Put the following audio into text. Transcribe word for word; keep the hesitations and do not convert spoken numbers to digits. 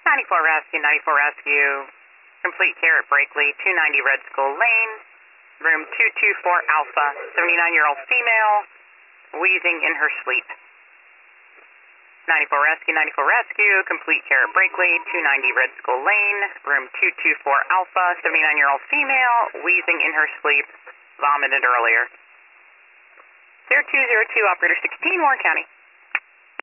ninety-four Rescue, ninety-four Rescue, complete care at Brakely, two ninety Red Skull Lane, room two two four Alpha, seventy-nine-year-old female, wheezing in her sleep. ninety-four Rescue, ninety-four Rescue, complete care at Brakely, two ninety Red Skull Lane, room two two four Alpha, seventy-nine-year-old female, wheezing in her sleep, vomited earlier. zero two zero two, Operator sixteen, Warren County.